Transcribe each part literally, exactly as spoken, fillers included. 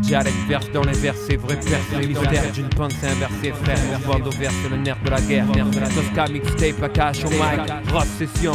dialecte verse dans les versets, vrai perce, le mystère d'une pensée inversée, frère. Bande au verse, c'est le nerf de la guerre. Tosca mixtape, à cash au mic, grosse session.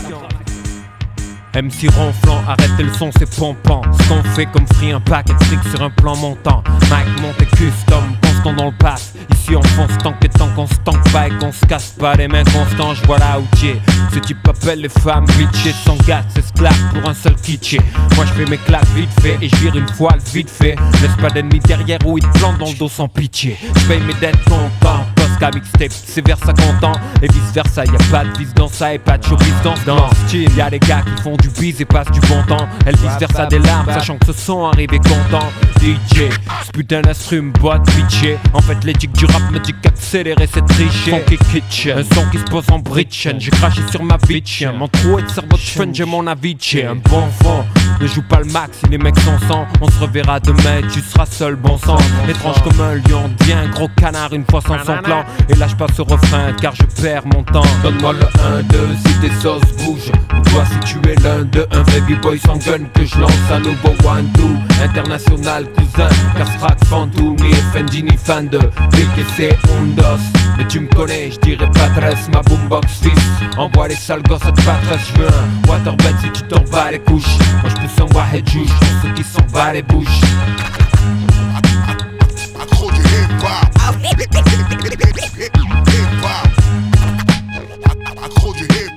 M C ronflant, arrêtez le son, c'est pompant. Ce qu'on fait comme free, un paquet de fric sur un plan montant. Mike monté custom, constant dans le pass. Ici on fonce tant que tant qu'on se tanque pas et qu'on se casse pas les mains constants. J'vois la outillée. Ce type appelle les femmes bitchées, sans gâte, s'esclave pour un seul kitché. Moi j'fais mes claques vite fait et j'vire une fois vite fait. Laisse pas d'ennemis derrière ou ils te plantent dans le dos sans pitié. J'paye mes dettes content. Tosca mixtape, c'est vers ça content. Et vice versa, y'a pas de vis dans ça et pas de showbiz dans ce dans style. Y'a des gars qui font du bise et passent du bon temps. Elle vice versa des larmes, sachant que ce son arrivé content. D J, ce putain d'instrum, boîte pitché. En fait l'éthique du rap me dit qu'accélérer c'est tricher. Funky kitchen, un son qui se pose en bridge. J'ai craché sur ma bitch, mon trou est de cerveau de fun, j'ai mon avicii. Un bon fond, ne joue pas le max si les mecs sont sans. On se reverra demain, tu seras seul, bon sang. Étrange comme un lion, dis un gros canard une fois sans son clan. Et lâche pas ce refrain car je perds mon temps. Donne-moi le un deux si tes sauces bougent. Ou toi si tu es l'un de un baby boy sans gun que je lance un nouveau one two. International cousin, Castrak, Fantou, ni F N D ni fan de Big et c'est Undos. Mais tu me connais, je dirais pas tresse, ma boombox fils. Envoie les sales gosses à te patresse, je veux un waterbed si tu t'en bats les couches. Moi je pousse un wahed juge pour ceux qui s'en bat les bouches. Accro du hip-hop. Accro du hip-hop.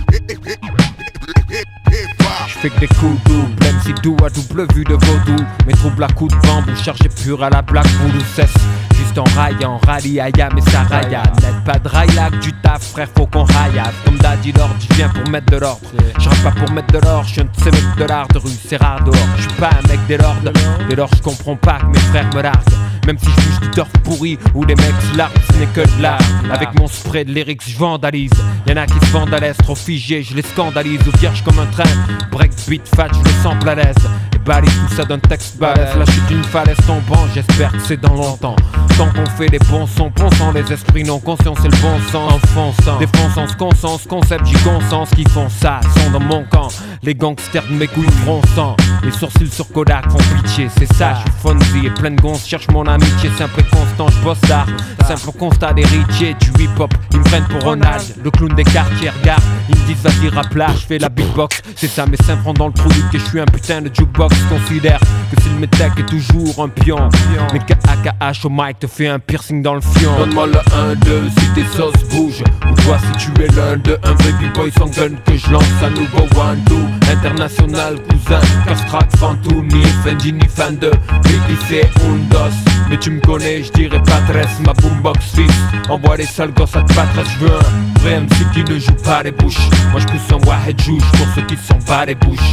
J'fais que des coups doubles, M C doux à double vue de vaudou. Mes troubles à coups de bambou, chargé pur à la black voodoo cesse. Juste en raillant, rallye ayam et saraya. N'aide pas de raillac du taf, frère, faut qu'on raillave. Comme Daddy Lord, je viens pour mettre de l'ordre. J'rappe pas pour mettre de l'or, j'suis un de ces mecs de l'art de rue, c'est rare dehors. J'suis pas un mec des lords, dès lors j'comprends pas que mes frères me larguent. Même si je bouge du turf pourri ou des mecs se larguent, ce n'est que de l'art. Avec mon spray de lyrics, je vandalise. Y'en a qui se vendent à l'aise, trop figés, je les scandalise. Ou vierge comme un train, breakbeat fat, je me sens à l'aise. Et balise tout ça d'un texte balèze. La chute d'une falaise tombant, j'espère que c'est dans longtemps. Tant qu'on fait les bons sons, ponçant les esprits non conscients, c'est le bon sens. Enfonçant, défonçant ce consens, concept j'y consens. Qui font ça sont dans mon camp. Les gangsters de mes couilles fronçant. Les sourcils sur Kodak font pitié, c'est ça, j'suis Fonzie et plein de gonzes cherche mon amitié, simple et constant, j'bosse d'art. Simple constat d'héritier du hip-hop, ils me prennent pour Ronald, le clown des quartiers, regarde. Ils me disent vas-y rap là, j'fais la beatbox. C'est ça, mes seins prennent dans le trou du que j'suis un putain de jukebox. Considère que si le métèque est toujours un pion, mais K A K H au mic te fait un piercing dans le fion. Donne-moi le un deux si tes sauces bougent. Ou toi si tu es l'un de un baby boy sans gun que je lance un nouveau one two. International cousin, Castrak, Fantou, ni F N D ni fan de Big c'est Undos. Mais tu me connais, je dirais pas tresse, ma boombox fils. Envoie les sales gosses à te battre, je veux un vrai M C qui ne joue pas les bouches. Moi je pousse un wahed juge pour ceux qui s'en battent les bouches.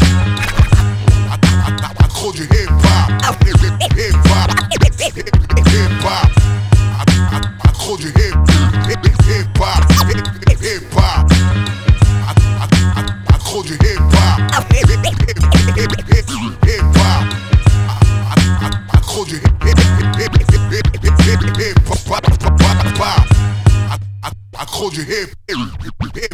Accro du hip-hop. Hip-hop. Hip-hop. Accro du hip-hop. Hip-hop. Hip-hop. Accro du hip-hop. Hip-hop. Accro du hip-hop. Accro du hip-hop.